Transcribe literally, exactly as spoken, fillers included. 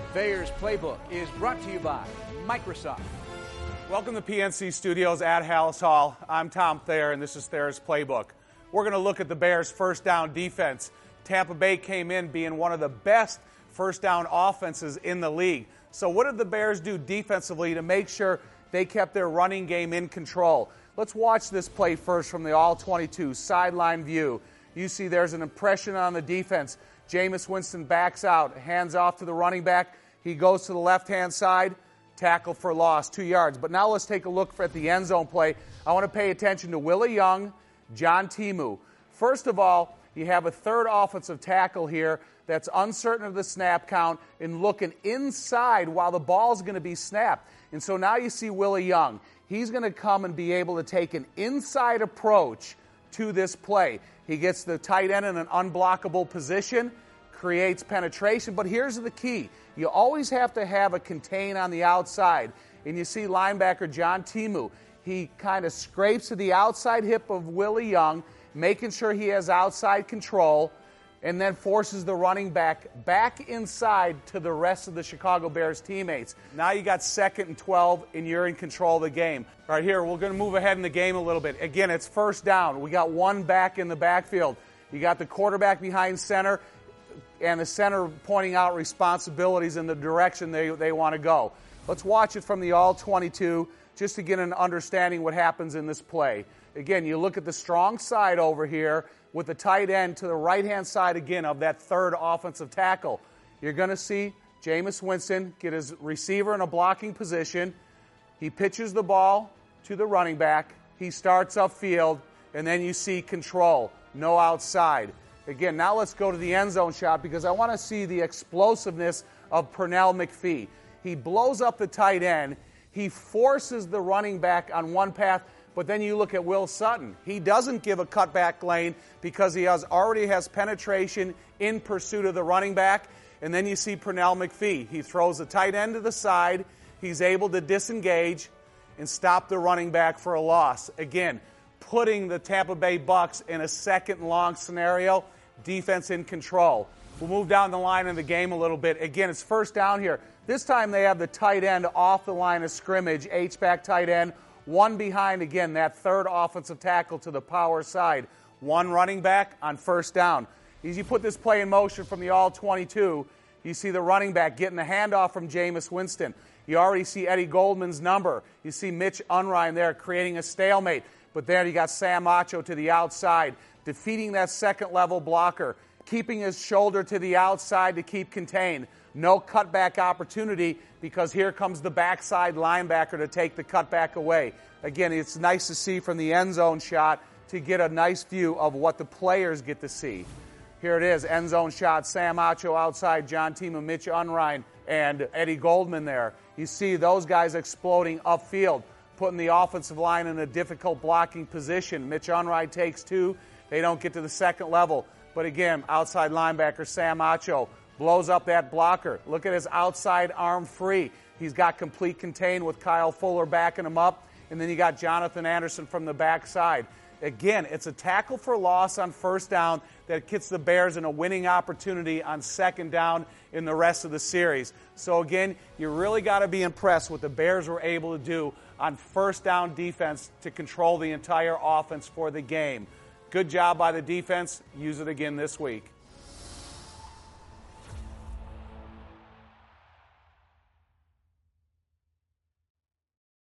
Thayer's Playbook is brought to you by Microsoft. Welcome to P N C Studios at Halas Hall. I'm Tom Thayer, and this is Thayer's Playbook. We're going to look at the Bears' first down defense. Tampa Bay came in being one of the best first down offenses in the league. So what did the Bears do defensively to make sure they kept their running game in control? Let's watch this play first from the all twenty-two sideline view. You see there's an impression on the defense. Jameis Winston backs out, hands off to the running back. He goes to the left-hand side, tackle for loss, two yards. But now let's take a look at the end zone play. I want to pay attention to Willie Young, John Timu. First of all, you have a third offensive tackle here that's uncertain of the snap count and looking inside while the ball's going to be snapped. And so now you see Willie Young. He's going to come and be able to take an inside approach to this play. He gets the tight end in an unblockable position, creates penetration. But here's the key. You always have to have a contain on the outside. And you see linebacker John Timu. He kind of scrapes to the outside hip of Willie Young, making sure he has outside control, and then forces the running back back inside to the rest of the Chicago Bears teammates. Now you got second and twelve, and you're in control of the game. All right, here, we're going to move ahead in the game a little bit. Again, it's first down. We got one back in the backfield. You got the quarterback behind center, and the center pointing out responsibilities in the direction they, they want to go. Let's watch it from the all twenty-two just to get an understanding what happens in this play. Again, you look at the strong side over here with the tight end to the right-hand side again of that third offensive tackle. You're going to see Jameis Winston get his receiver in a blocking position. He pitches the ball to the running back. He starts upfield, and then you see control, no outside. Again, now let's go to the end zone shot because I want to see the explosiveness of Pernell McPhee. He blows up the tight end. He forces the running back on one path, but then you look at Will Sutton. He doesn't give a cutback lane because he has already has penetration in pursuit of the running back. And then you see Pernell McPhee. He throws the tight end to the side. He's able to disengage and stop the running back for a loss. Again, putting the Tampa Bay Bucs in a second and long scenario, defense in control. We'll move down the line in the game a little bit. Again, it's first down here. This time they have the tight end off the line of scrimmage, H-back tight end, one behind, again, that third offensive tackle to the power side. One running back on first down. As you put this play in motion from the all twenty-two, you see the running back getting the handoff from Jameis Winston. You already see Eddie Goldman's number. You see Mitch Unrein there creating a stalemate. But there you got Sam Acho to the outside, defeating that second-level blocker, keeping his shoulder to the outside to keep contained. No cutback opportunity because here comes the backside linebacker to take the cutback away. Again, it's nice to see from the end zone shot to get a nice view of what the players get to see. Here it is, end zone shot, Sam Acho outside, John Timu, Mitch Unrein, and Eddie Goldman there. You see those guys exploding upfield, putting the offensive line in a difficult blocking position. Mitch Unrein takes two. They don't get to the second level. But again, outside linebacker Sam Acho blows up that blocker. Look at his outside arm free. He's got complete contain with Kyle Fuller backing him up. And then you got Jonathan Anderson from the backside. Again, it's a tackle for loss on first down that gets the Bears in a winning opportunity on second down in the rest of the series. So again, you really got to be impressed with what the Bears were able to do on first down defense to control the entire offense for the game. Good job by the defense. Use it again this week.